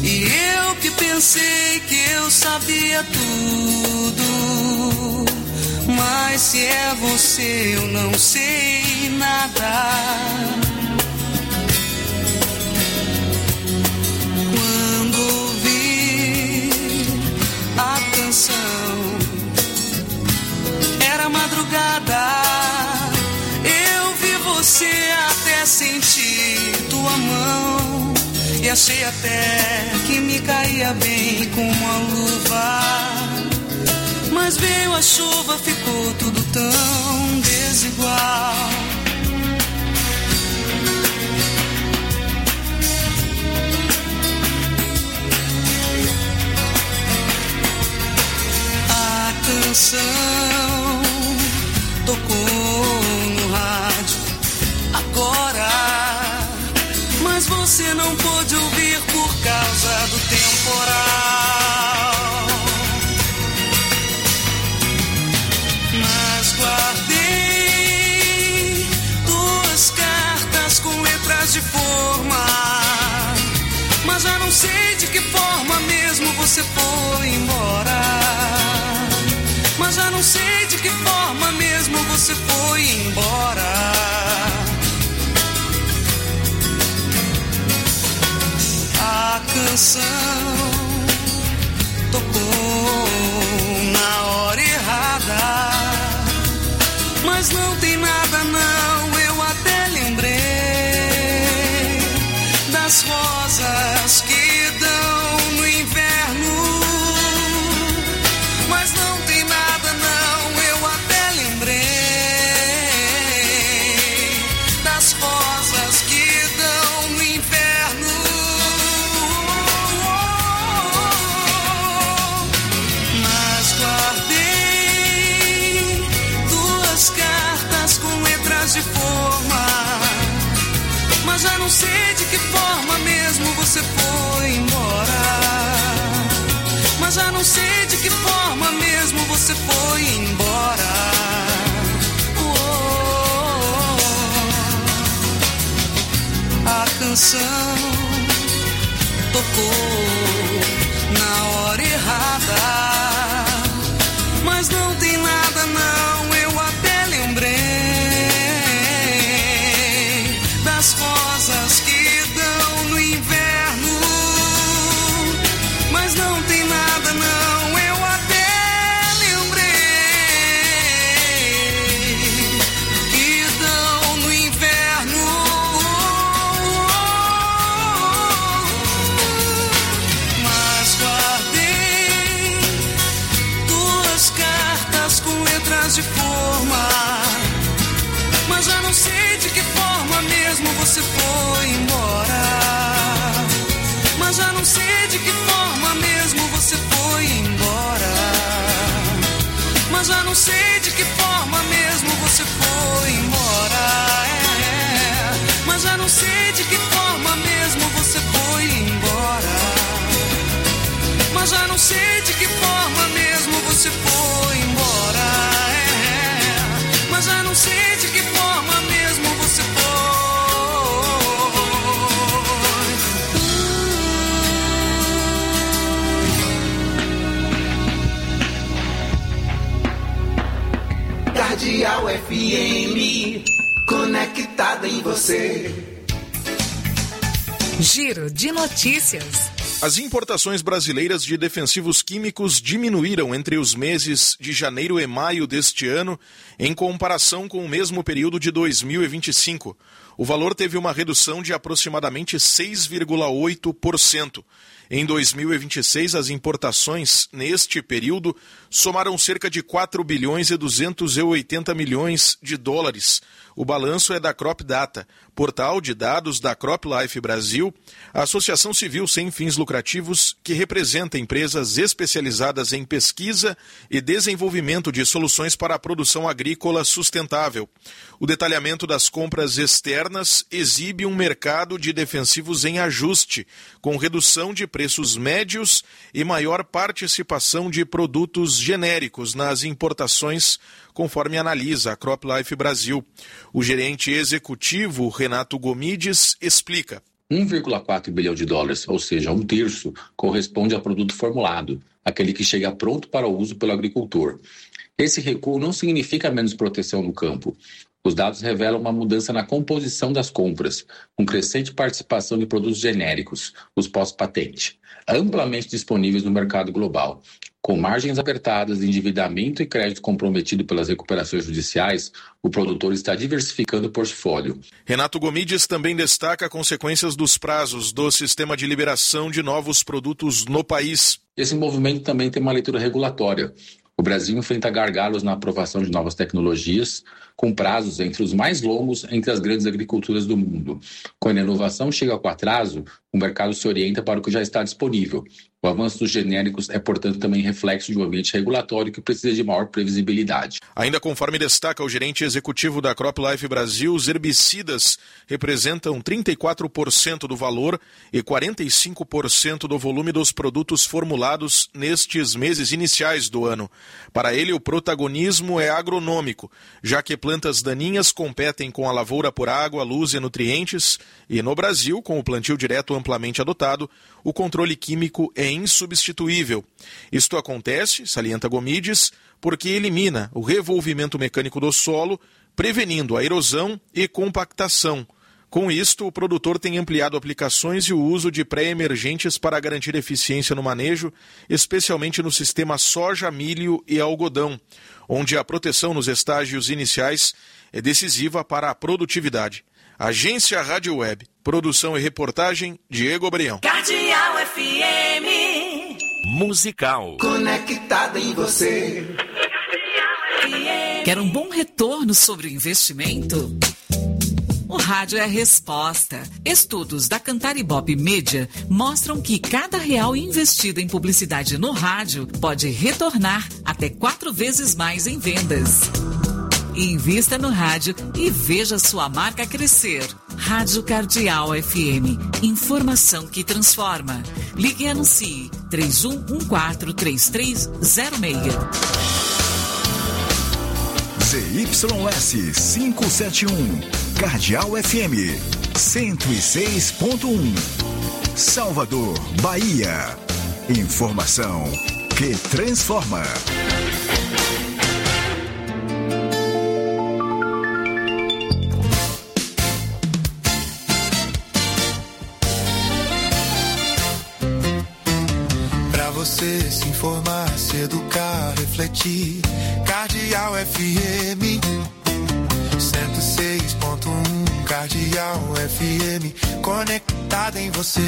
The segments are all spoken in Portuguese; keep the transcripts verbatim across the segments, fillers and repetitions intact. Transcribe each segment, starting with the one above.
E eu que pensei que eu sabia tudo, mas se é você eu não sei nada. Quando ouvi a canção, era madrugada, eu vi você até sentir tua mão, e achei até que me caía bem com uma luva. Mas veio a chuva, ficou tudo tão desigual. A canção tocou no rádio agora, mas você não pôde ouvir por causa do temporal. Mas guardei duas cartas com letras de forma, mas já não sei de que forma mesmo você foi embora. Mas já não sei de que forma mesmo você foi embora. A canção tocou na hora errada, mas não tem nada não, eu até lembrei das rosas que dão no inverno. Mas não tem nada não, eu até lembrei das rosas que dão no inverno. Mas guardei duas cartas com letras de forma, mas já não sei de que forma mesmo você foi embora. Mas já não sei de que forma mesmo você foi embora. Oh, a canção tocou na hora errada, mas não tem nada não, eu até lembrei das rosas que dão no inverno. Mas não tem nada não, eu até lembrei que dão no inverno. Mas guardei duas cartas com letras de forma, mas já não sei de que forma mesmo você foi embora. Mas já não sei de que forma mesmo você foi embora. Mas já não sei de que forma mesmo você foi embora. É. Mas já não sei de que forma mesmo você foi embora. Mas já não sei de que forma mesmo você foi embora. É. Mas já não sei de que forma mesmo você foi. Cardeal F M, conectado em você. Giro de notícias. As importações brasileiras de defensivos químicos diminuíram entre os meses de janeiro e maio deste ano, em comparação com o mesmo período de dois mil e vinte e cinco. O valor teve uma redução de aproximadamente seis vírgula oito por cento. Em dois mil e vinte e seis, as importações, neste período, somaram cerca de quatro bilhões e duzentos e oitenta milhões de dólares. O balanço é da Crop Data, portal de dados da CropLife Brasil, a associação civil sem fins lucrativos que representa empresas especializadas em pesquisa e desenvolvimento de soluções para a produção agrícola sustentável. O detalhamento das compras externas exibe um mercado de defensivos em ajuste, com redução de preços médios e maior participação de produtos genéricos nas importações, conforme analisa a CropLife Brasil. O gerente executivo, Renato Gomides, explica. um vírgula quatro bilhão de dólares, ou seja, um terço, corresponde a produto formulado, aquele que chega pronto para o uso pelo agricultor. Esse recuo não significa menos proteção no campo. Os dados revelam uma mudança na composição das compras, com crescente participação de produtos genéricos, os pós-patente, amplamente disponíveis no mercado global. Com margens apertadas, endividamento e crédito comprometido pelas recuperações judiciais, o produtor está diversificando o portfólio. Renato Gomides também destaca consequências dos prazos do sistema de liberação de novos produtos no país. Esse movimento também tem uma leitura regulatória. O Brasil enfrenta gargalos na aprovação de novas tecnologias, com prazos entre os mais longos entre as grandes agriculturas do mundo. Quando a inovação chega com atraso, o mercado se orienta para o que já está disponível. O avanço dos genéricos é, portanto, também reflexo de um ambiente regulatório que precisa de maior previsibilidade. Ainda conforme destaca o gerente executivo da CropLife Brasil, os herbicidas representam trinta e quatro por cento do valor e quarenta e cinco por cento do volume dos produtos formulados nestes meses iniciais do ano. Para ele, o protagonismo é agronômico, já que plantas daninhas competem com a lavoura por água, luz e nutrientes, e no Brasil, com o plantio direto amplamente adotado, o controle químico é insubstituível. Isto acontece, salienta Gomides, porque elimina o revolvimento mecânico do solo, prevenindo a erosão e compactação. Com isto, o produtor tem ampliado aplicações e o uso de pré-emergentes para garantir eficiência no manejo, especialmente no sistema soja, milho e algodão, onde a proteção nos estágios iniciais é decisiva para a produtividade. Agência Rádio Web, produção e reportagem, Diego Brião. Cardeal F M. Musical. Conectada em você. Quer um bom retorno sobre o investimento? O rádio é a resposta. Estudos da Cantaribop Media mostram que cada real investido em publicidade no rádio pode retornar até quatro vezes mais em vendas. Invista no rádio e veja sua marca crescer. Rádio Cardeal F M. Informação que transforma. Ligue e anuncie três um um quatro, três três zero seis. Z Y S quinhentos e setenta e um, Cardeal F M, cento e seis ponto um. Salvador, Bahia. Informação que transforma. Pra você se informar, se educar, refletir. Cardeal F M cento e seis ponto um. Cardeal F M conectada em você.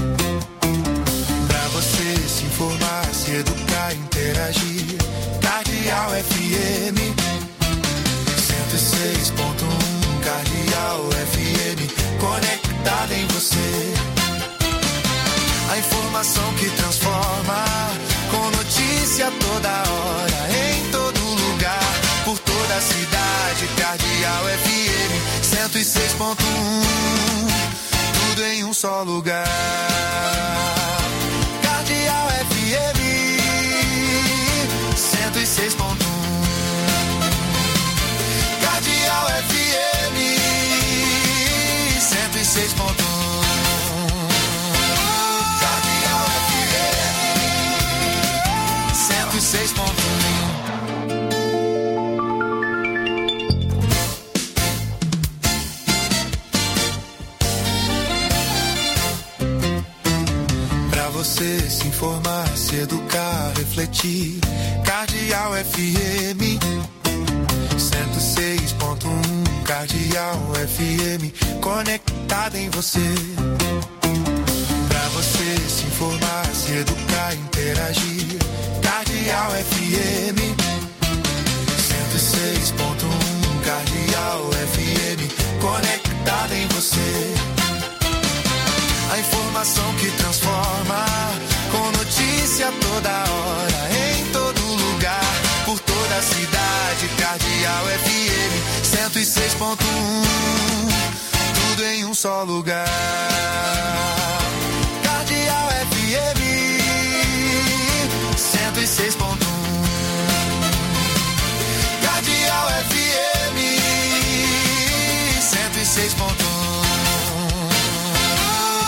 Pra você se informar, se educar, interagir. Cardeal F M cento e seis ponto um. Cardeal F M conectada em você. A informação que transforma, com notícia toda hora, em todo lugar, por toda a cidade. Cardeal F M cento e seis ponto um, tudo em um só lugar. Cardeal F M cento e seis ponto um. Cardeal F M cento e seis ponto um. seis ponto um. Pra você se informar, se educar, refletir. Cardeal F M cento e seis ponto um. Cardeal F M conectada em você. Pra você se informar, se educar, interagir. Cardeal F M cento e seis ponto um. Cardeal F M conectada em você. A informação que transforma, com notícia toda hora, em todo lugar, por toda a cidade. Cardeal F M cento e seis ponto um, tudo em um só lugar. Cardeal F M cento e seis ponto um. Cardeal F M cento e seis ponto um.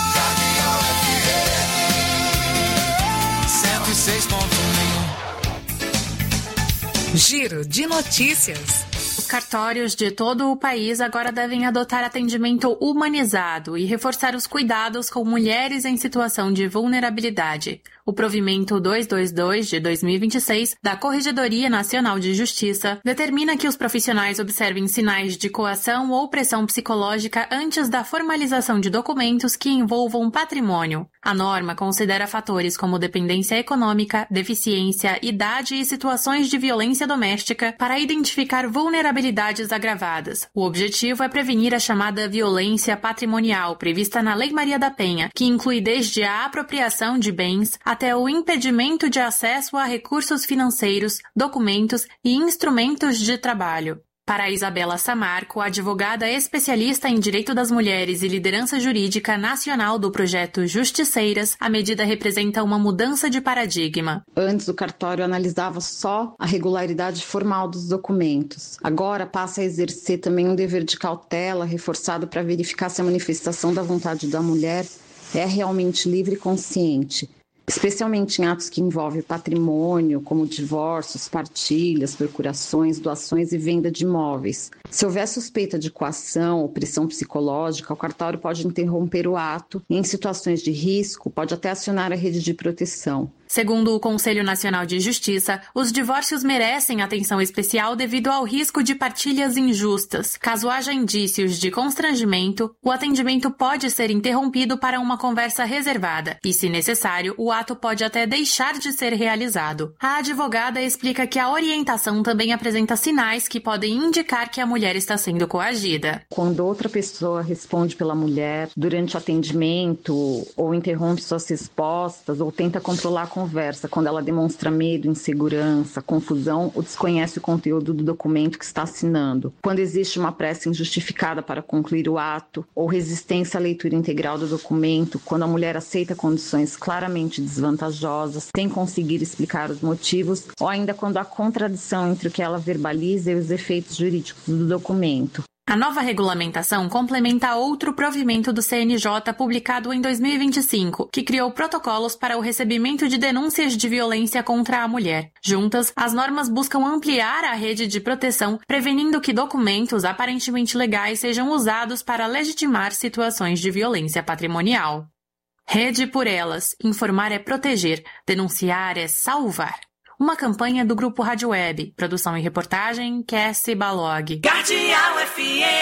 Giro de notícias. Os cartórios de todo o país agora devem adotar atendimento humanizado e reforçar os cuidados com mulheres em situação de vulnerabilidade. O provimento duzentos e vinte e dois de dois mil e vinte e seis da Corregedoria Nacional de Justiça determina que os profissionais observem sinais de coação ou pressão psicológica antes da formalização de documentos que envolvam patrimônio. A norma considera fatores como dependência econômica, deficiência, idade e situações de violência doméstica para identificar vulnerabilidades agravadas. O objetivo é prevenir a chamada violência patrimonial prevista na Lei Maria da Penha, que inclui desde a apropriação de bens até o impedimento de acesso a recursos financeiros, documentos e instrumentos de trabalho. Para a Isabela Samarco, advogada especialista em direito das mulheres e liderança jurídica nacional do projeto Justiceiras, a medida representa uma mudança de paradigma. Antes, o cartório analisava só a regularidade formal dos documentos. Agora passa a exercer também um dever de cautela reforçado para verificar se a manifestação da vontade da mulher é realmente livre e consciente, especialmente em atos que envolvem patrimônio, como divórcios, partilhas, procurações, doações e venda de imóveis. Se houver suspeita de coação ou pressão psicológica, o cartório pode interromper o ato e, em situações de risco, pode até acionar a rede de proteção. Segundo o Conselho Nacional de Justiça, os divórcios merecem atenção especial devido ao risco de partilhas injustas. Caso haja indícios de constrangimento, o atendimento pode ser interrompido para uma conversa reservada e, se necessário, o ato pode até deixar de ser realizado. A advogada explica que a orientação também apresenta sinais que podem indicar que a mulher está sendo coagida. Quando outra pessoa responde pela mulher durante o atendimento ou interrompe suas respostas ou tenta controlar a conversa, quando ela demonstra medo, insegurança, confusão ou desconhece o conteúdo do documento que está assinando. Quando existe uma pressa injustificada para concluir o ato ou resistência à leitura integral do documento, quando a mulher aceita condições claramente desvantajosas, sem conseguir explicar os motivos, ou ainda quando há contradição entre o que ela verbaliza e os efeitos jurídicos do documento. A nova regulamentação complementa outro provimento do C N J publicado em dois mil e vinte e cinco, que criou protocolos para o recebimento de denúncias de violência contra a mulher. Juntas, as normas buscam ampliar a rede de proteção, prevenindo que documentos aparentemente legais sejam usados para legitimar situações de violência patrimonial. Rede por Elas. Informar é proteger. Denunciar é salvar. Uma campanha do Grupo Rádio Web. Produção e reportagem, Cassie Balog. Cardeal F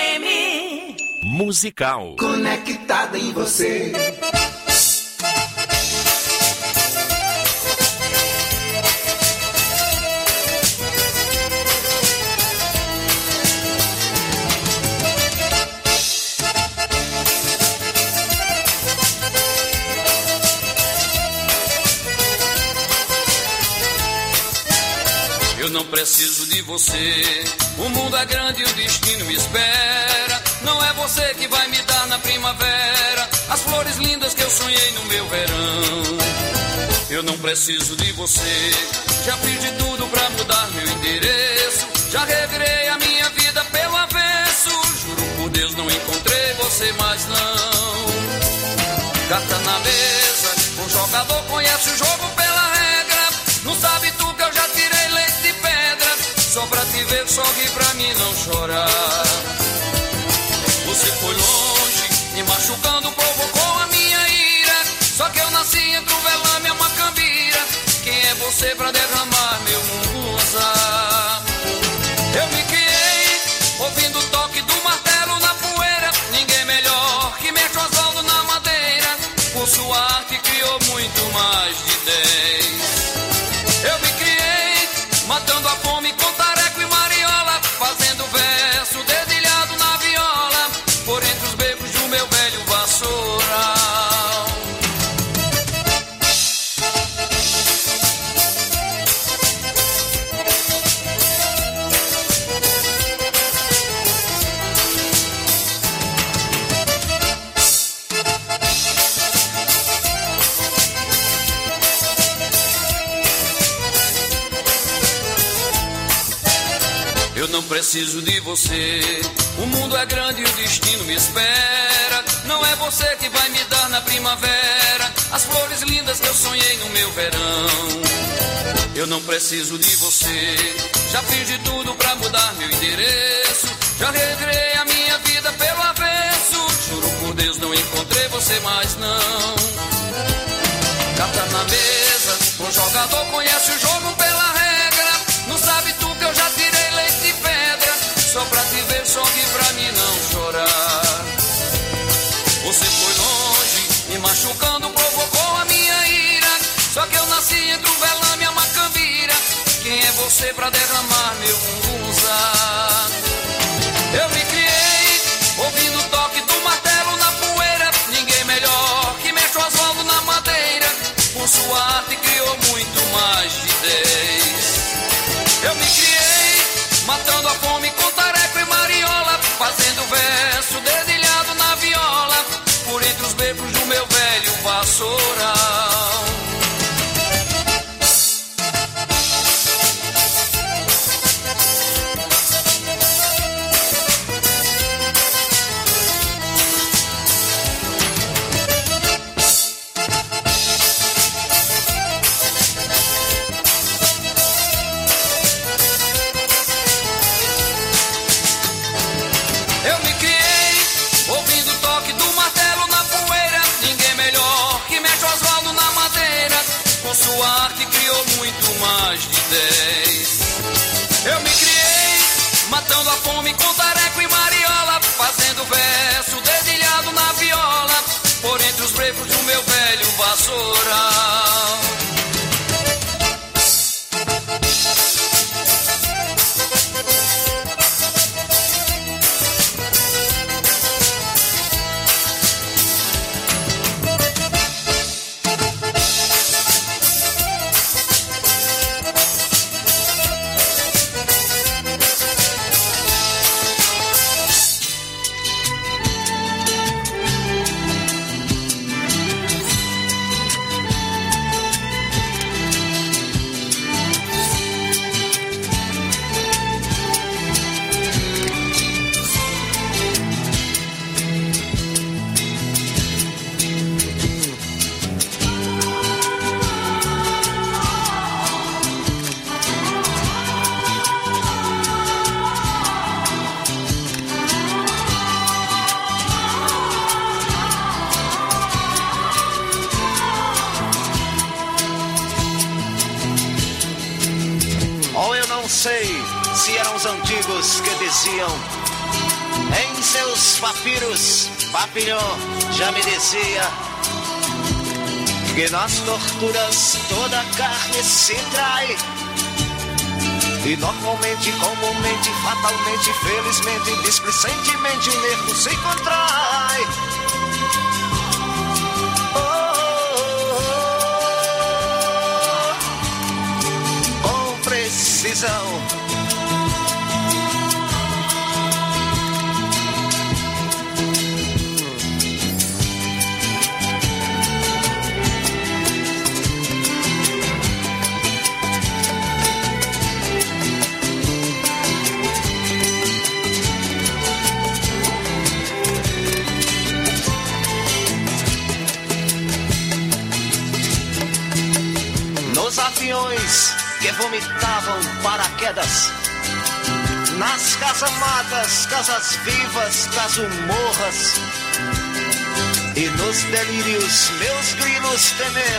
M. Musical. Conectada em você. Eu não preciso de você, o mundo é grande e o destino me espera. Não é você que vai me dar na primavera as flores lindas que eu sonhei no meu verão. Eu não preciso de você, já fiz de tudo pra mudar meu endereço. Já revirei a minha vida pelo avesso, juro por Deus não encontrei você mais não. Carta na mesa, um jogador conhece o jogo pela regra. Não sabe tu que eu já tirei leite de pedra, só pra te ver, sorri pra mim não chorar. Você foi longe, me machucando, provocou a minha ira. Só que eu nasci entre o velame e a macambira. Quem é você pra derramar meu musa? Eu me criei, ouvindo o toque do martelo na poeira. Ninguém melhor que mexe Oswaldo na madeira. Por sua arte criou muito mais de dez. Eu me criei, matando a fome com tareco e mariola, fazendo verso dedilhado na viola, por entre os becos do meu velho vassoural. Eu não preciso de você, o mundo é grande e o destino me espera. Não é você que vai me dar na primavera as flores lindas que eu sonhei no meu verão. eu não preciso de você. Já fiz de tudo pra mudar meu endereço, já regrei a minha vida pelo avesso. Juro por Deus, não encontrei você mais não. Carta na mesa, o jogador conhece o jogo pela regra. Não sabe tu que eu já tirei leite de pedra, só pra te ver, sorri pra mim não chorar. Você foi longe, me machucando, provocou a minha ira. Só que eu nasci entre o velame e a macambira. Quem é você pra derramar meu mungunzá? Eu me criei ouvindo o toque do martelo na poeira. Ninguém melhor que mexe o asfalto na madeira. Com sua arte criou muito mais de dez. Eu me criei matando a fome com tareco e mariola, fazendo verso dedilhado na viola, por entre os becos do meu velho vassoural. Sua arte criou muito mais de dez. Eu me criei matando a fome com tareco e mariola, fazendo verso dedilhado na viola, por entre os brecos do meu velho vassoural. Se eram os antigos que diziam em seus papiros, Papillon já me dizia que nas torturas toda carne se trai, e normalmente, comumente, fatalmente, felizmente, displicentemente o nervo se contrai. Oh, oh, oh, com precisão. Nos aviões que vomitavam paraquedas, nas casamatas, casas vivas, casumorras, e nos delírios meus grilos temer.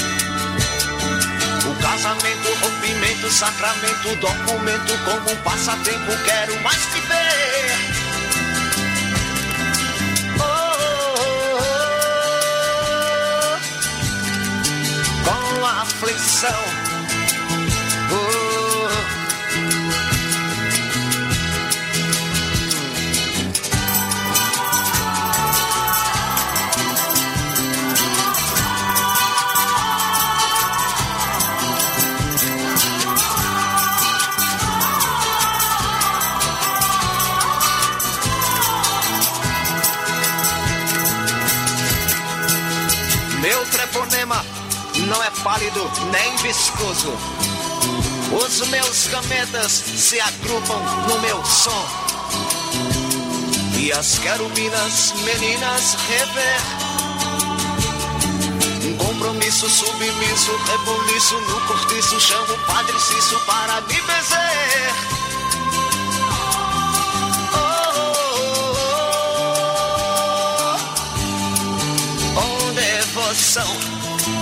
O casamento, rompimento, sacramento, documento, como um passatempo, quero mais te ver. Com aflição, oh. Meu treponema não é pálido nem viscoso. Os meus gametas se agrupam no meu som, e as querubinas meninas rever. Com compromisso, submisso, rebuliço no cortiço, chamo o Padre Cício para me benzer. Oh, oh, oh, oh, devoção.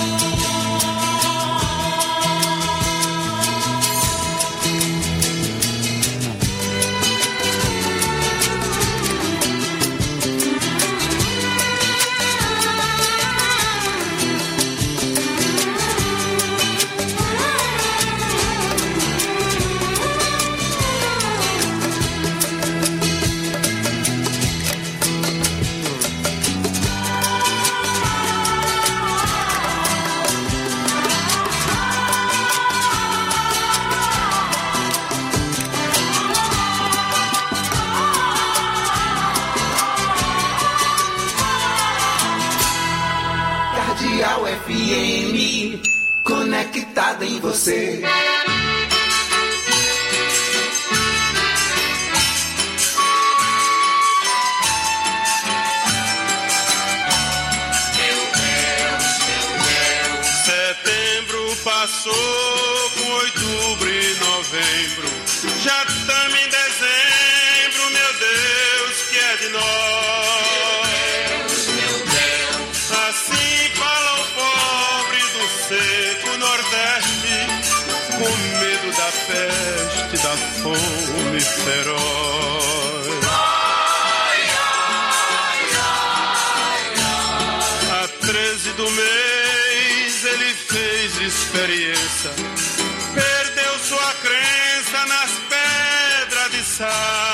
F M, conectada em você. Meu Deus, meu Deus. Setembro passou com outubro e novembro. Já estamos em dezembro, meu Deus, que é de nós. Seco Nordeste, com medo da peste, da fome feroz. Ai, ai, ai, ai. A treze do mês ele fez experiência, perdeu sua crença nas pedras de sal.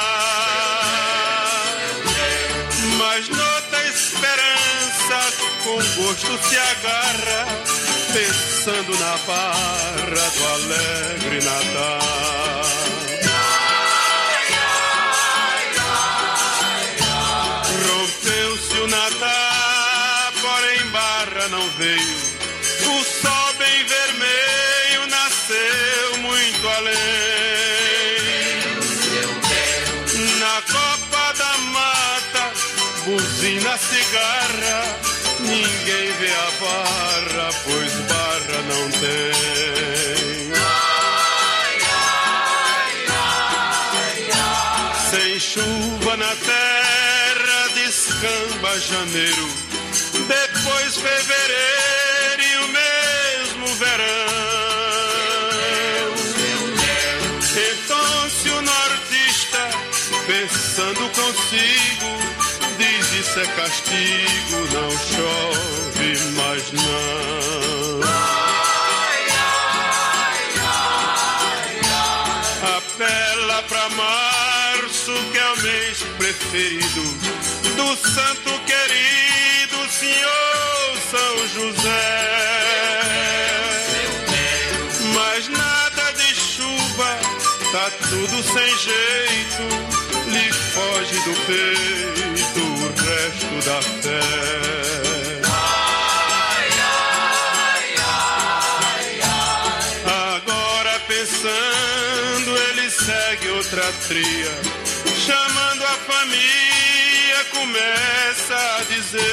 Mas noutra esperança, com gosto se agarra, pensando na barra do alegre Natal. Ai, ai, ai, ai. Rompeu-se o Natal, porém barra não veio. O sol bem vermelho nasceu muito além. Na copa da mata, buzina cigarra, ninguém vê a barra, pois barra não tem. Ai, ai, ai, ai. Sem chuva na terra, descamba janeiro, depois fevereiro e o mesmo verão. Então se o nortista, pensando consigo, diz isso é castigo, não chove mais não. Ai, ai, ai, ai. Apela pra março, que é o mês preferido do santo querido senhor São José. Mas nada de chuva, tá tudo sem jeito, lhe foge do peito o resto da fé. Ai, ai, ai, ai. Agora pensando, ele segue outra tria, chamando a família, começa a dizer: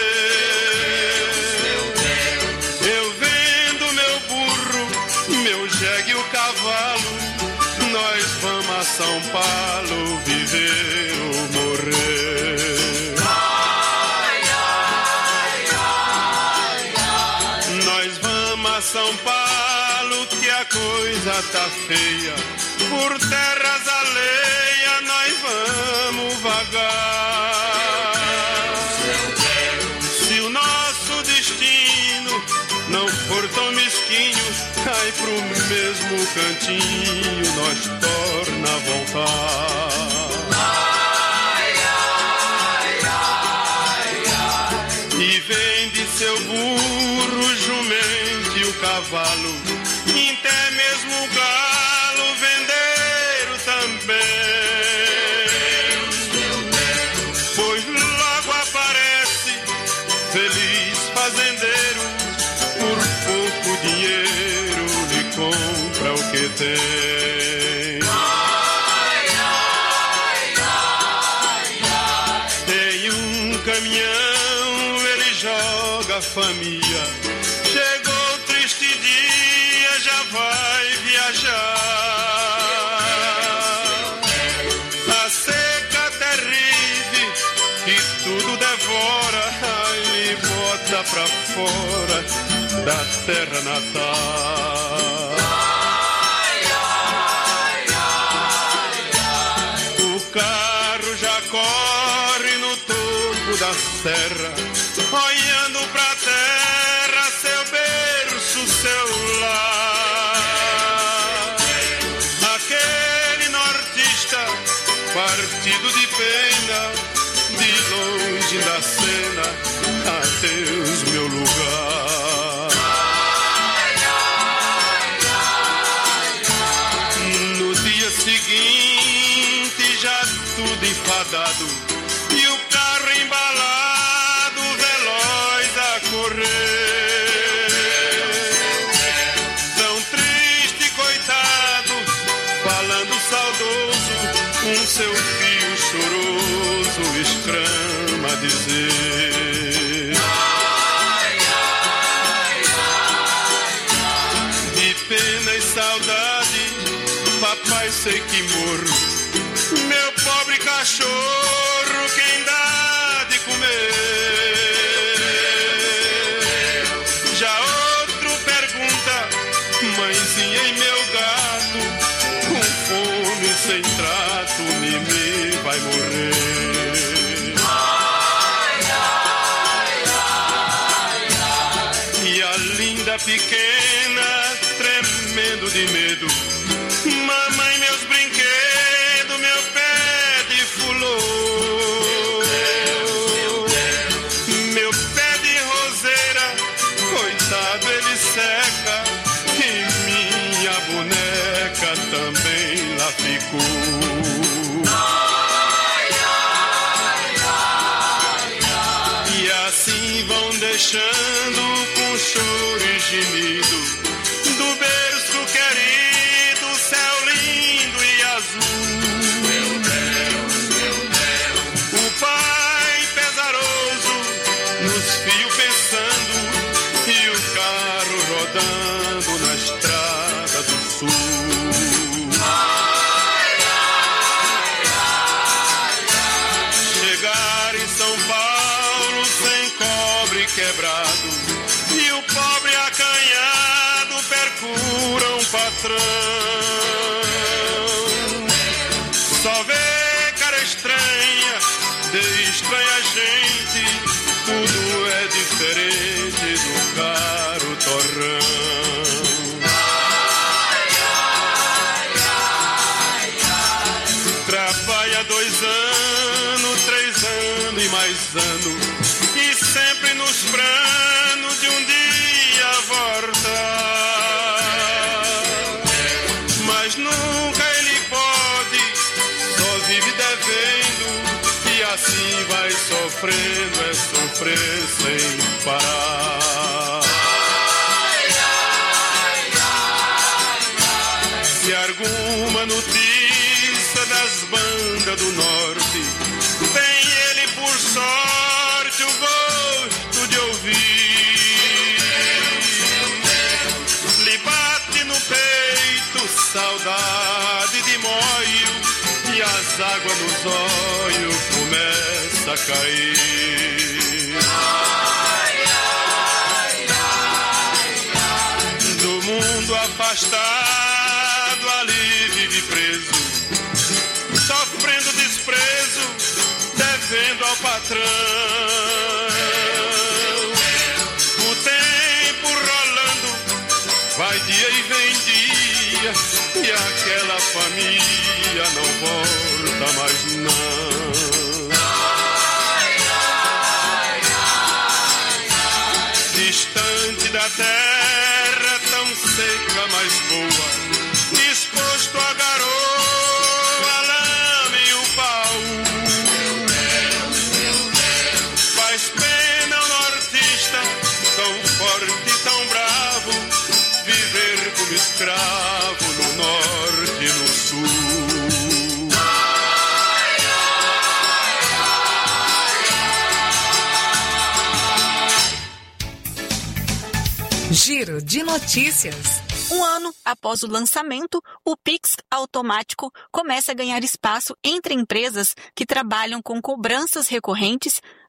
eu vendo meu burro, meu jegue e o cavalo, nós vamos a São Paulo viver ou morrer. Ai, ai, ai, ai. Nós vamos a São Paulo, que a coisa tá feia, por terras alheias nós vamos vagar. Se o nosso destino não for tão mesquinho, cai pro mesmo cantinho, nós torna a voltar. Ai, ai, ai, ai. E vende seu burro, jumento e o cavalo, e até mesmo o galo venderam também. Pois logo aparece feliz fazendeiro, por pouco dinheiro lhe compra o que tem. Ai, ai, ai, ai. Tem um caminhão, ele joga a família, pra fora da terra natal. Ai, ai, ai, ai. O carro já corre no topo da serra, olhando pra terra, seu berço, seu lar. Aquele nortista partido de pena, de longe da cena, adeus meu lugar. Ai, ai, ai, ai. No dia seguinte já tudo enfadado, e o carro embalado, veloz a correr. Tão triste, coitado, falando saudoso, um seu fio choroso exclama a dizer: Ai, ai, ai, ai. de pena e saudade, papai, sei que morro. Meu pobre cachorro, quem dá de comer? Já outro pergunta: mãezinha e meu gato, com fome sem trato, Mimi vai morrer. Ai, ai, ai, ai. E a linda pequena, tremendo de medo: mamãe, meus brinquedos, meu pé de fulô, meu pé de roseira, coitado, ele seca, e minha boneca também lá ficou. Ai, ai, ai, ai. E assim vão deixando com choro e gemido, do berço querido, céu lindo e azul. Meu Deus, meu Deus. O pai pesaroso nos fios pensando, e o carro rodando na estrada do sul. Ai, ai, ai, ai. Chegar em São Paulo sem cobre quebrado, e o pobre acanhado percura um patrão. Só vê cara estranha, de estranha gente, tudo é diferente do caro torrão. Ai, ai, ai, ai. Trabalha dois anos, três anos e mais anos, e sempre nos planos de um dia voltar. Mas nunca ele pode, só vive devendo, e assim vai sofrendo, é sofrer sem parar. Ai, ai, ai, ai. Se alguma notícia das bandas do norte, tem ele por sorte o gosto de ouvir. Lhe bate no peito saudade de moio, e as águas nos olhos começam a cair. Ai, ai, ai, ai. Do mundo afastado, ali vive preso, sofrendo desprezo, devendo ao patrão. O tempo rolando, vai dia e vem dia, e aquela família não volta mais não. Ai, ai, ai, ai. Distante da terra, tão seca, mas boa, disposto a garoa, a lama e o pau. Faz pena o nortista, tão forte e tão bravo, viver como escravo no norte e no sul. Ai, Giro de notícias. Um ano após o lançamento, o Pix automático começa a ganhar espaço entre empresas que trabalham com cobranças recorrentes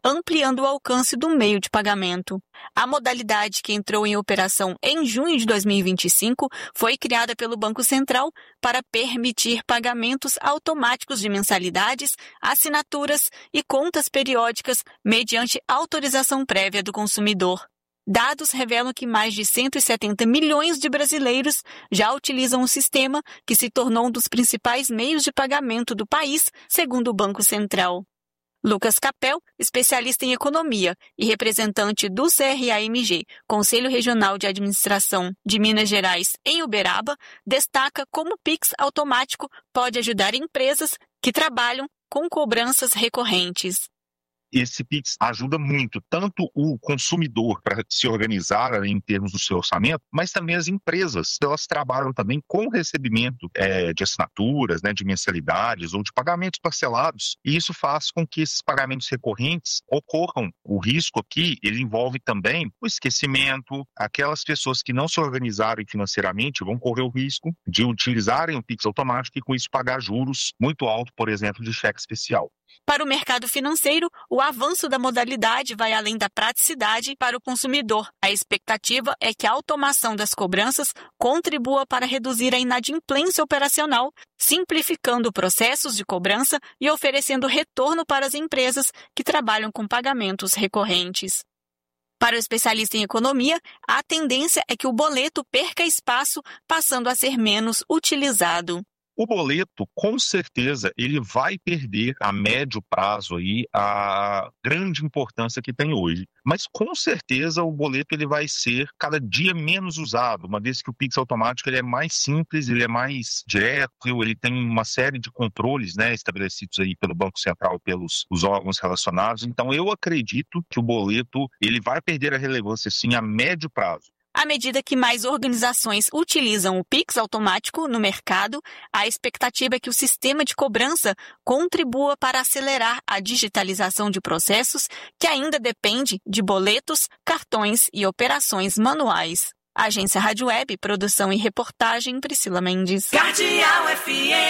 ampliando o alcance do meio de pagamento. A modalidade, que entrou em operação em junho de dois mil e vinte e cinco, foi criada pelo Banco Central para permitir pagamentos automáticos de mensalidades, assinaturas e contas periódicas mediante autorização prévia do consumidor. Dados revelam que mais de cento e setenta milhões de brasileiros já utilizam o sistema, que se tornou um dos principais meios de pagamento do país, segundo o Banco Central. Lucas Capel, especialista em economia e representante do C R A M G, Conselho Regional de Administração de Minas Gerais, em Uberaba, destaca como o Pix automático pode ajudar empresas que trabalham com cobranças recorrentes. Esse Pix ajuda muito, tanto o consumidor para se organizar em termos do seu orçamento, mas também as empresas. Elas trabalham também com recebimento é, de assinaturas, né, de mensalidades ou de pagamentos parcelados. E isso faz com que esses pagamentos recorrentes ocorram. O risco aqui, ele envolve também o esquecimento. Aquelas pessoas que não se organizarem financeiramente vão correr o risco de utilizarem o Pix automático e com isso pagar juros muito altos, por exemplo, de cheque especial. Para o mercado financeiro, o avanço da modalidade vai além da praticidade para o consumidor. A expectativa é que a automação das cobranças contribua para reduzir a inadimplência operacional, simplificando processos de cobrança e oferecendo retorno para as empresas que trabalham com pagamentos recorrentes. Para o especialista em economia, a tendência é que o boleto perca espaço, passando a ser menos utilizado. O boleto, com certeza, ele vai perder a médio prazo aí a grande importância que tem hoje. Mas, com certeza, o boleto ele vai ser cada dia menos usado, uma vez que o Pix automático ele é mais simples, ele é mais direto, ele tem uma série de controles, né, estabelecidos aí pelo Banco Central e pelos os órgãos relacionados. Então, eu acredito que o boleto ele vai perder a relevância, sim, a médio prazo. À medida que mais organizações utilizam o Pix automático no mercado, a expectativa é que o sistema de cobrança contribua para acelerar a digitalização de processos que ainda depende de boletos, cartões e operações manuais. Agência Rádio Web, produção e reportagem, Priscila Mendes. Cardeal F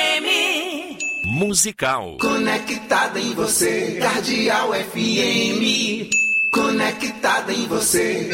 M Musical. Conectada em você, Cardeal F M. Conectada em você.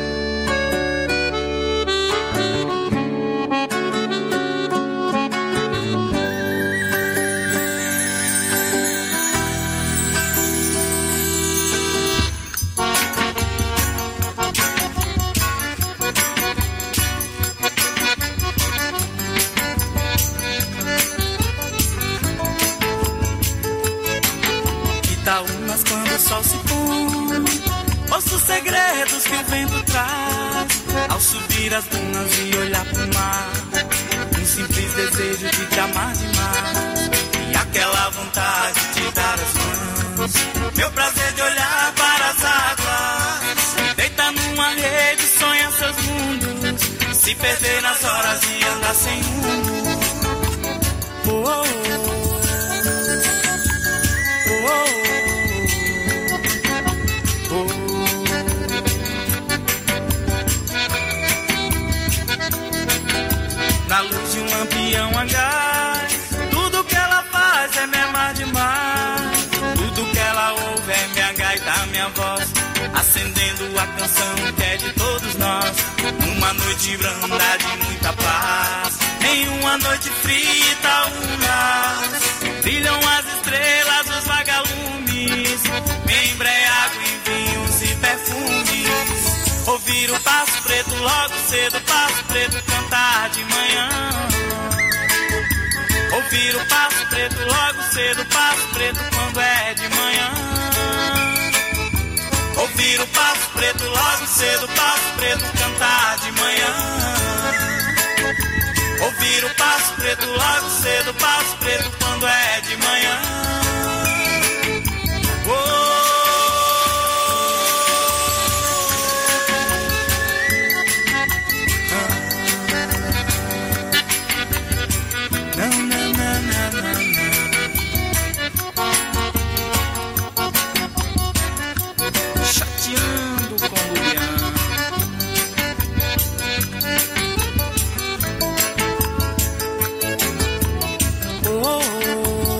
Itaúnas quando o sol se põe, ouço segredos que o vento traz. Ao subir as dunas e olhar pro mar, um simples desejo de te amar demais. E aquela vontade de dar as mãos, meu prazer de olhar para as águas. Deita numa rede, sonha seus mundos, se perder nas horas e andar sem rumo. Oh, oh, oh, oh. Na luz de um lampião a gás, tudo que ela faz é me amar demais. Tudo que ela ouve é minha gaita, minha voz, acendendo a canção que é de todos nós. Numa noite branda de muita paz, em uma noite fria Itaúnas, brilham as estrelas, os vagalumes, me embriago em vinhos e perfumes. Ouvir o passo preto logo cedo, passo preto cantar de manhã. Ouvir o passo preto logo cedo, passo preto quando é de manhã. Ouvir o passo preto logo cedo, passo preto cantar de manhã. Ouvir o passo preto logo cedo, passo preto quando é de manhã. Oh. Chateando com o Luian. Oh, oh, oh.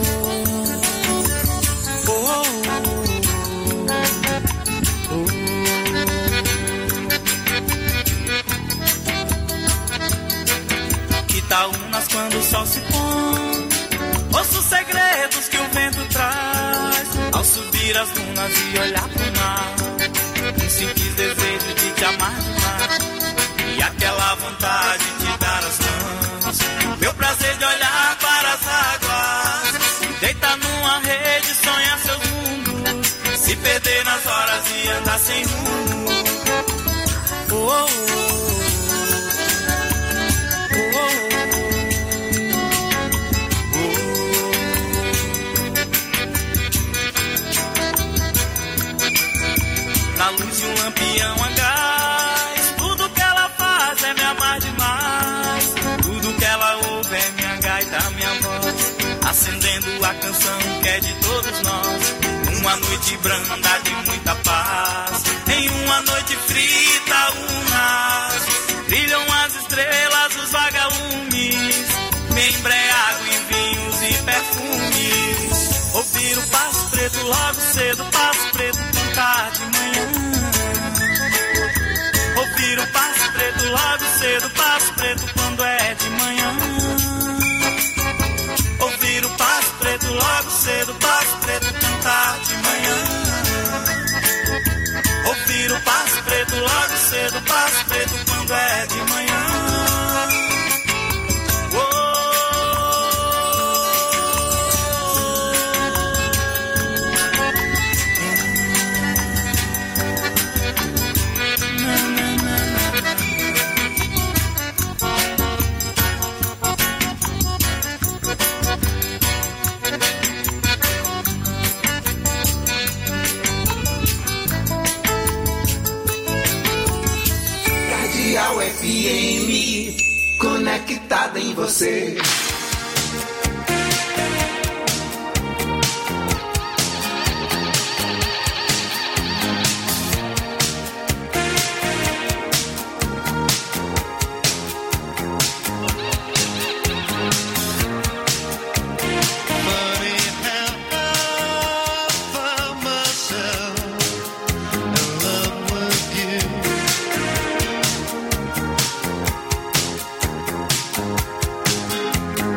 quando o sol se põe. Ouço segredos que o vento traz ao subir as dunas e olhar pro mar. Um simples desejo de te amar demais e aquela vontade de te dar as mãos. Meu prazer de olhar para as águas, deitar numa rede, sonhar seus mundos, se perder nas horas e andar sem rumo. Oh, oh, oh. Oh, oh, oh. Na luz de um lampião a gás, tudo que ela faz é me amar demais. Tudo que ela ouve é minha gaita, minha voz, acendendo a canção que é de todos nós. Uma noite branda de muita paz, em uma noite frita, unas brilham as estrelas, os vagalumes, me embriago em vinhos e perfumes. Ouvir o passo preto logo cedo, passo preto cantar de manhã. Ouvir o passo preto logo cedo, passo preto quando é de manhã. Ouvir o passo preto logo cedo, passo preto cantar de manhã. Ouvir o passo preto logo cedo, passo preto quando é de manhã. Cardeal F M, conectada em você. Oh,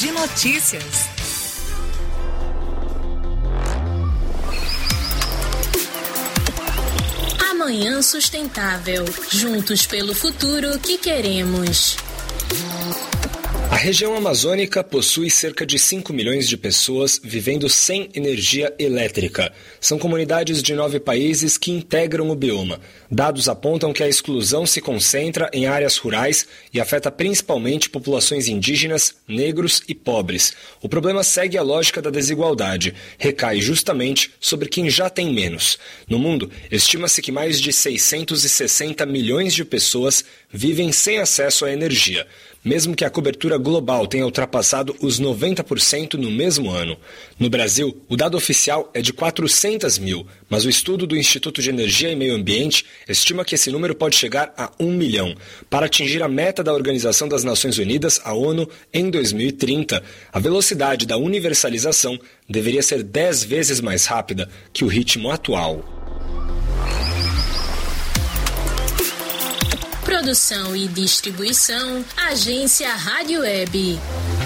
de notícias. Amanhã Sustentável. Juntos pelo futuro que queremos. A região amazônica possui cerca de cinco milhões de pessoas vivendo sem energia elétrica. São comunidades de nove países que integram o bioma. Dados apontam que a exclusão se concentra em áreas rurais e afeta principalmente populações indígenas, negros e pobres. O problema segue a lógica da desigualdade. Recai justamente sobre quem já tem menos. No mundo, estima-se que mais de seiscentos e sessenta milhões de pessoas vivem sem acesso à energia, mesmo que a cobertura global tenha ultrapassado os noventa por cento no mesmo ano. No Brasil, o dado oficial é de quatrocentos mil, mas o estudo do Instituto de Energia e Meio Ambiente estima que esse número pode chegar a um milhão, para atingir a meta da Organização das Nações Unidas, a ONU, em dois mil e trinta. A velocidade da universalização deveria ser dez vezes mais rápida que o ritmo atual. Produção e distribuição, Agência Rádio Web.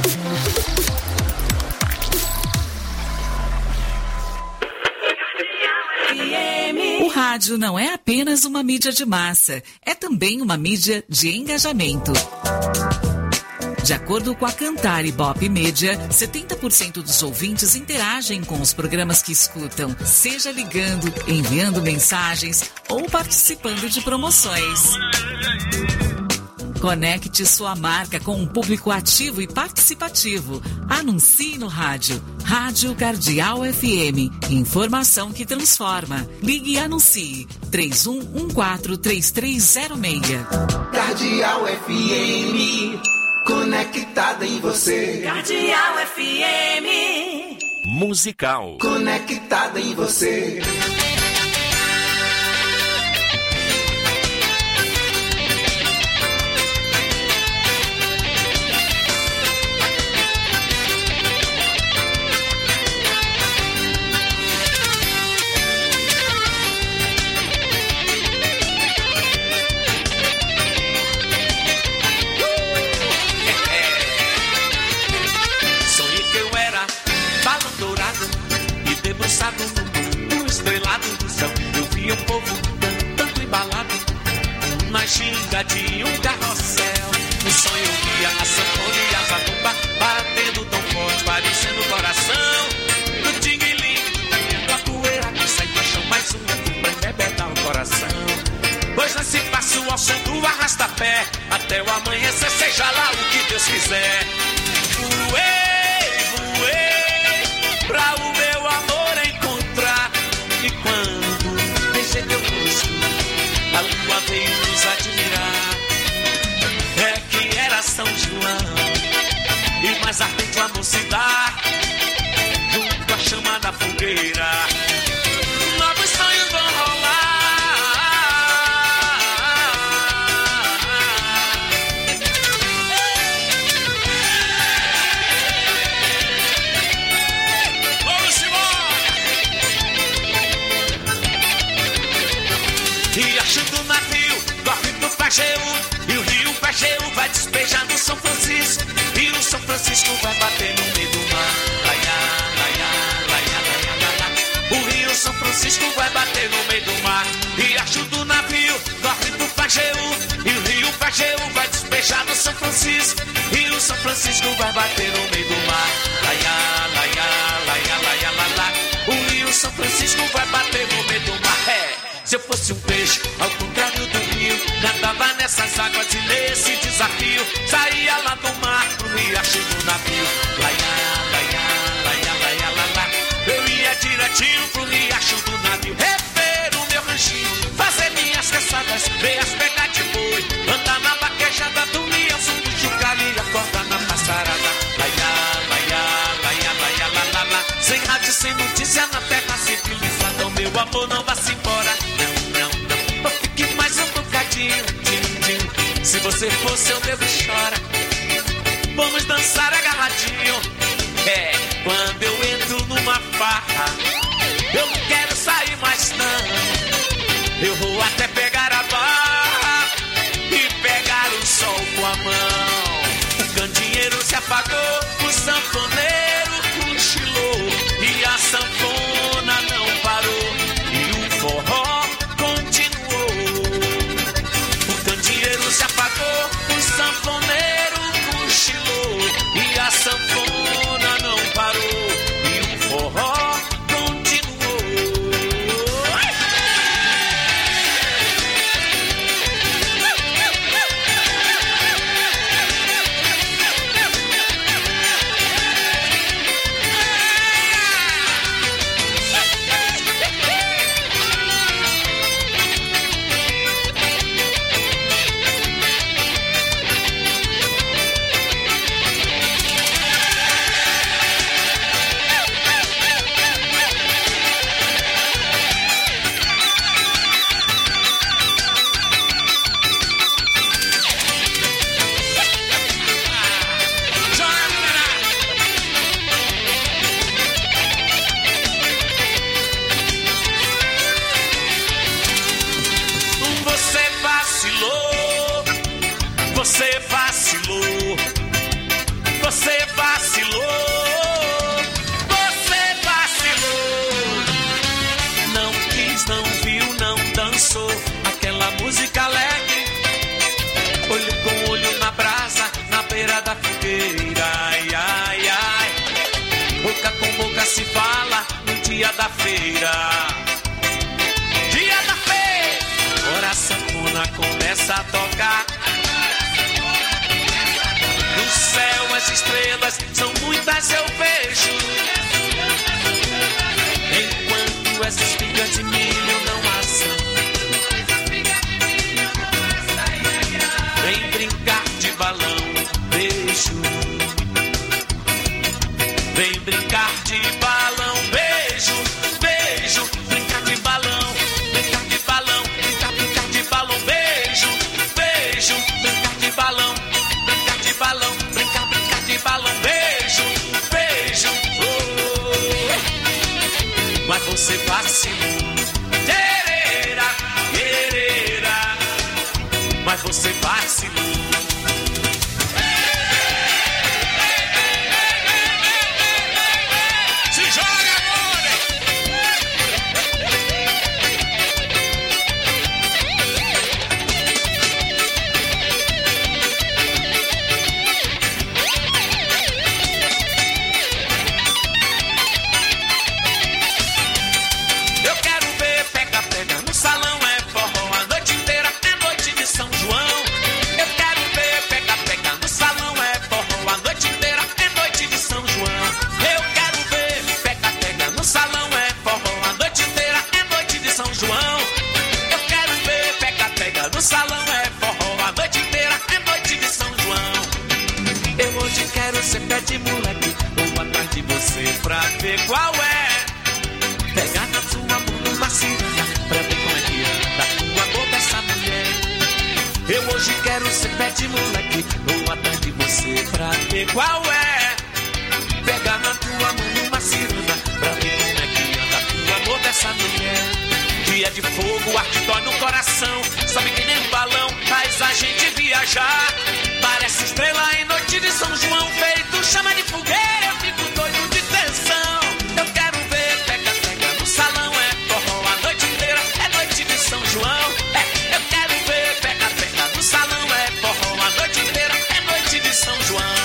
O rádio não é apenas uma mídia de massa, é também uma mídia de engajamento. De acordo com a Cantar Ibope Média, setenta por cento dos ouvintes interagem com os programas que escutam, seja ligando, enviando mensagens ou participando de promoções. Conecte sua marca com um público ativo e participativo. Anuncie no rádio. Rádio Cardeal F M. Informação que transforma. Ligue e anuncie. três um um quatro, três três zero seis. Cardeal F M. Conectada em você. Cardeal F M. Musical. Conectada em você. No estrelado do céu, eu via o povo tanto embalado na ginga de um carrossel. No sonho eu via a sanfona e a zabumba batendo tão forte, parecendo o coração do tinguilim. A poeira que sai do chão, mais um pra embebedar o coração. Pois nesse passo ao som do arrasta-pé, até o amanhecer, seja lá o que Deus quiser. Voei, voei pra o meu amor. E quando beijei teu rosto, a lua veio nos admirar. É que era São João, e mais ardente o amor se dá, junto à chama da fogueira. Novos sonhos vão rolar. Riacho do navio, corre pro Pajeú, e o rio Pajeú vai despejar no São Francisco, e o São Francisco vai bater no meio do mar. Laiá, laiá, laiá, laiá, laiá. O rio São Francisco vai bater no meio do mar. Riacho do navio, corre pro Pajeú, e o rio Pajeú vai despejar no São Francisco, e o São Francisco vai bater no meio do mar. Laiá, laiá, laiá, laiá, laiá. O rio São Francisco vai bater no meio do mar. É. Se eu fosse um peixe, ao contrário do rio, nadava nessas águas e nesse desafio, saía lá do mar pro riacho do navio. Laiá, laiá, laiá, laiá, laiá. Eu ia direitinho pro riacho do navio, rever o meu ranchinho, fazer minhas caçadas, ver as pegas de boi, andar na vaquejada, dormir ao som do chocalho e acordar na passarada. Laiá, laiá, laiá, laiá, laiá, laiá. Sem rádio, sem notícia, na terra civilizada, o meu amor não vai se embora. Se você for seu dedo chora, vamos dançar agarradinho. É, quando eu entro numa farra, eu não quero sair mais não. Eu vou até pegar a barra e pegar o sol com a mão. O candeeiro se apagou, o São dia da feira. Dia da feira, ora a sanfona começa a tocar. No céu as estrelas são muitas, eu vejo. Enquanto essas espigas de milho não assam, vem brincar de balão, beijo. Vem brincar de balão, beijo, beijo. Brincar de balão, brincar de balão, brincar, brincar de balão, beijo, beijo. Brincar de balão, brincar de balão, brincar, brincar de balão, beijo, beijo. Oh. Mas você vacilou, quererá, quererá. Mas você vacilou. No salão é forró, a noite inteira é noite de São João. Eu hoje quero ser pé de moleque, vou atrás de você pra ver qual é. Pegar na sua mão uma ciranda, pra ver como é que anda o amor dessa mulher. Eu hoje quero ser pé de moleque, vou atrás de você pra ver qual é. Pegar na tua mão uma ciranda, pra ver como é que anda o amor dessa mulher. Dia de fogo, arte dói no coração, sobe que nem um balão, faz a gente viajar. Parece estrela em noite de São João, feito chama de fogueira, eu fico doido de tensão. Eu quero ver pega, pega no salão, é forró a noite inteira, é noite de São João. É, eu quero ver pega, pega no salão, é forró a noite inteira, é noite de São João.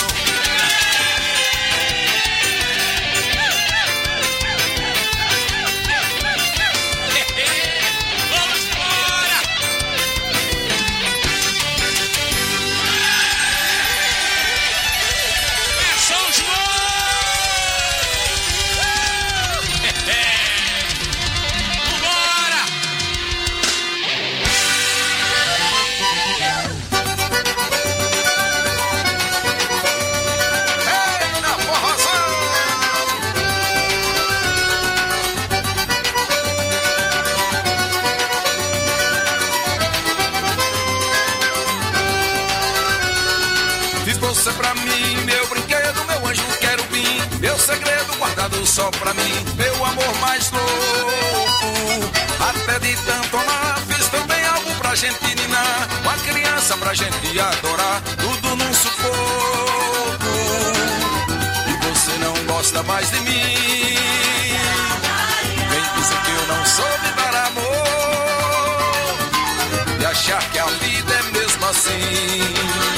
Só pra mim, meu amor mais louco. Até de tanto amar, fiz também algo pra gente ninar. Uma criança pra gente adorar, tudo num sufoco. E você não gosta mais de mim. Vem dizer que eu não soube dar amor e achar que a vida é mesmo assim.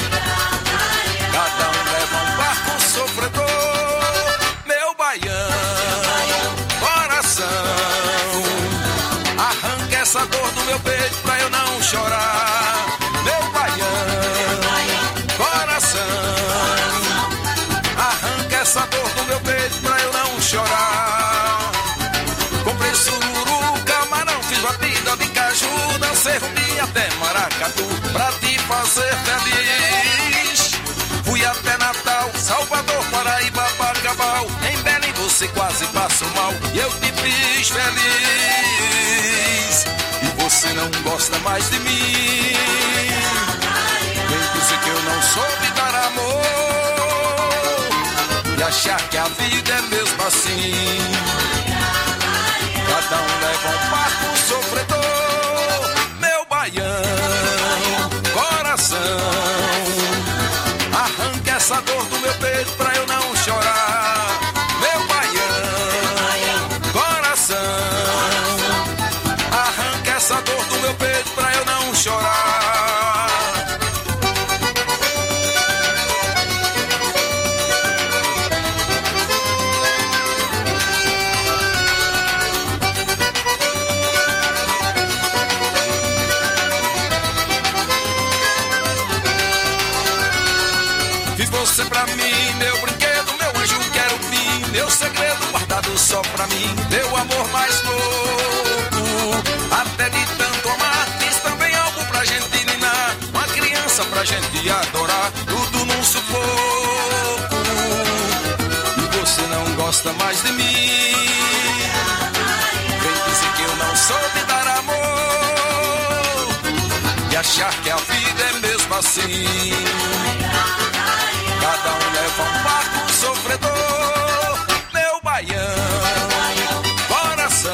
Cada um leva um barco sofredor, meu baião, coração. Arranca essa dor do meu peito pra eu não chorar, meu baião, coração. Arranca essa dor do meu peito pra eu não chorar. Comprei sururu, camarão, fiz batida de caju, dancei rubi até maracatu pra te fazer feliz. Fui até Natal, Salvador, Paraíba, Bacabal. Em Belém você quase passou mal e eu te fiz feliz. E você não gosta mais de mim. Vem dizer que eu não soube dar amor e achar que a vida é mesmo assim. Cada um leva um barco sofredor, meu baião, coração. Arranca essa dor do meu peito pra eu não chorar, meu baião, coração. Arranca essa dor do meu peito pra eu não chorar. você pra mim, meu brinquedo, meu anjo querubim, meu segredo guardado só pra mim, meu amor mais louco. Até de tanto amar, diz também algo pra gente ninar, uma criança pra gente adorar, tudo num sufoco. E você não gosta mais de mim, vem dizer que eu não soube dar amor e achar que a vida é mesmo assim. Cada um leva um barco sofredor, meu baião, coração.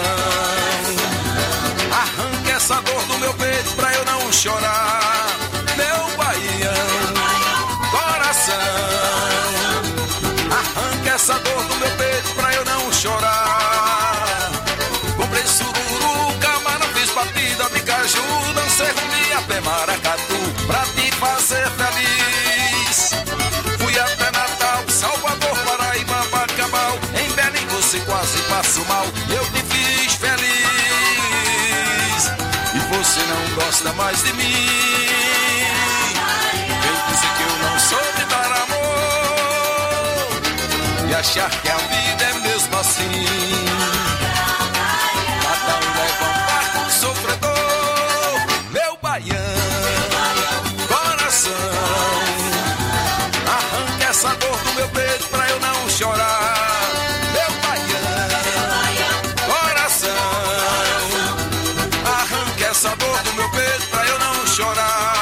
Arranca essa dor do meu peito pra eu não chorar, meu baião, coração. Arranca essa dor do meu peito pra eu não chorar. Comprei sururu, camarão, fiz batida de caju, dancei rumbi até maracatu pra te fazer feliz. Fui até Natal, Salvador, Paraíba, Bacabal, em Belém você quase passou mal, eu te fiz feliz. E você não gosta mais de mim, vem dizer que eu não soube dar amor e achar que a vida é mesmo assim. Cada um leva um barco sofredor, meu baião, coração. Arranca essa dor do meu peito pra eu não chorar, meu baião, coração. Arranca essa dor do meu peito pra eu não chorar.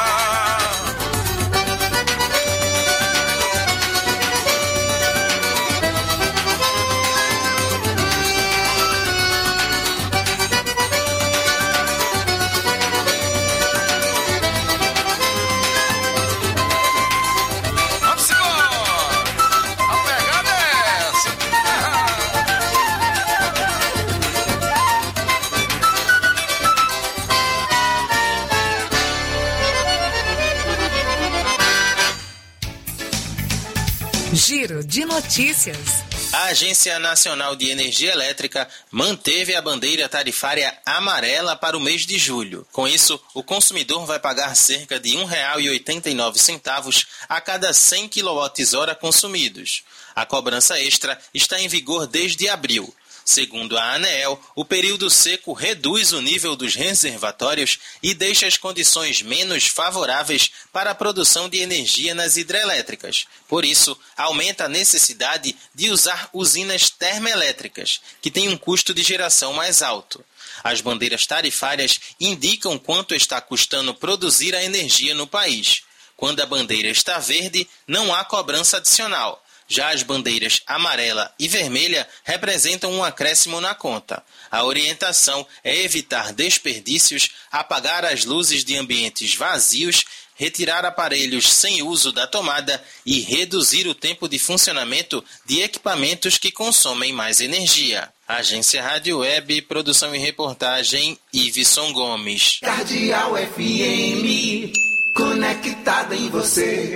Giro de notícias. A Agência Nacional de Energia Elétrica manteve a bandeira tarifária amarela para o mês de julho. Com isso, o consumidor vai pagar cerca de um real e oitenta e nove centavos a cada cem quilowatt-hora consumidos. A cobrança extra está em vigor desde abril. Segundo a ANEEL, o período seco reduz o nível dos reservatórios e deixa as condições menos favoráveis para a produção de energia nas hidrelétricas. Por isso, aumenta a necessidade de usar usinas termoelétricas, que têm um custo de geração mais alto. As bandeiras tarifárias indicam quanto está custando produzir a energia no país. Quando a bandeira está verde, não há cobrança adicional. Já as bandeiras amarela e vermelha representam um acréscimo na conta. A orientação é evitar desperdícios, apagar as luzes de ambientes vazios, retirar aparelhos sem uso da tomada e reduzir o tempo de funcionamento de equipamentos que consomem mais energia. Agência Rádio Web, produção e reportagem, Iveson Gomes. Cardeal F M, conectada em você.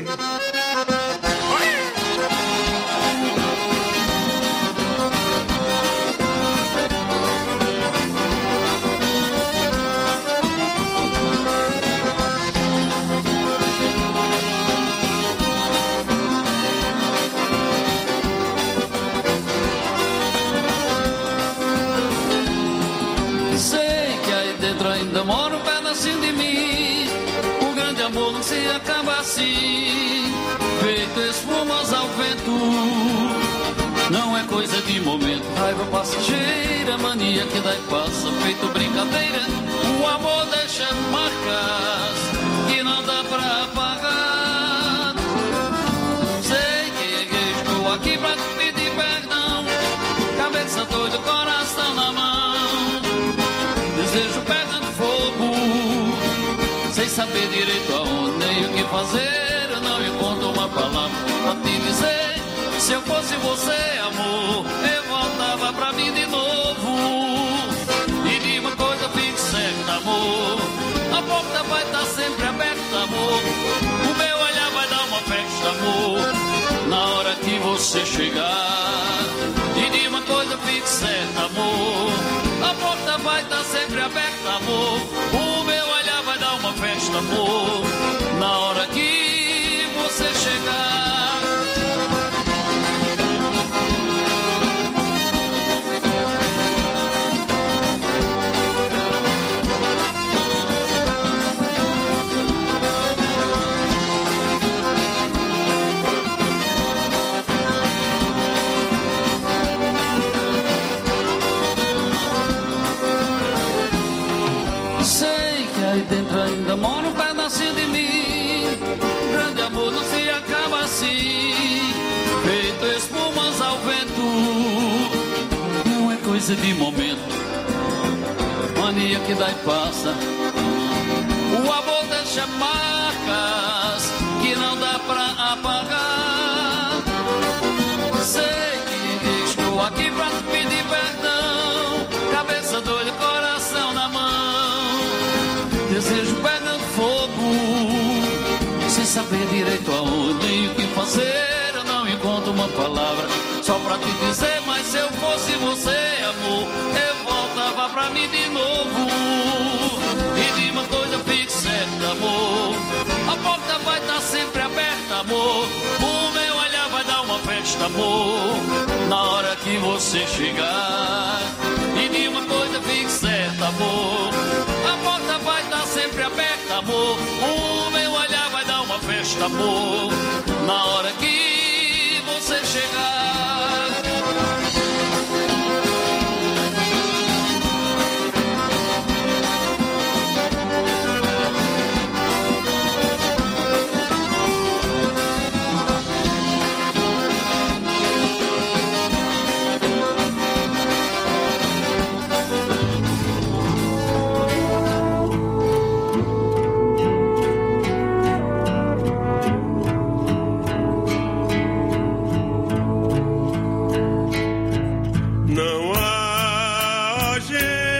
Demora um pedacinho de mim, o grande amor não se acaba assim, feito espumas ao vento, não é coisa de momento, raiva passageira, mania que dá e passa, feito brincadeira, o amor deixa marcas que não dá pra apagar. Sei que estou aqui pra te pedir perdão, cabeça doida, coração na mão, desejo pegando sem saber direito aonde nem o que fazer, eu não encontro uma palavra pra te dizer. Se eu fosse você, amor, eu voltava pra mim de novo. E de uma coisa fique certa, amor, a porta vai estar sempre aberta, amor. O meu olhar vai dar uma festa, amor, na hora que você chegar. E de uma coisa fique certa, amor, a porta vai estar sempre aberta, amor. O meu olhar vai dar uma festa, amor, na hora que você chegar. Sei que aí dentro ainda mora um pedacinho de mim. Grande amor não se acaba assim, feito espumas ao vento. Não é coisa de momento, mania que dá e passa. O amor deixa marcas que não dá pra apagar. Sei que estou aqui pra te pedir perdão, cabeça doida, coração na mão, desejo pegando fogo, sem saber direito aonde e o que fazer. Eu não encontro uma palavra só pra te dizer, mas se eu fosse você, amor, eu voltava pra mim de novo. E de uma coisa fique certa, amor, a porta vai estar sempre aberta, amor. O meu olhar vai dar uma festa, amor, na hora que você chegar. E de uma coisa fique certa, amor, a porta vai estar sempre aberta, amor. O meu olhar vai dar uma festa, amor, na hora que você chegar. Não há gente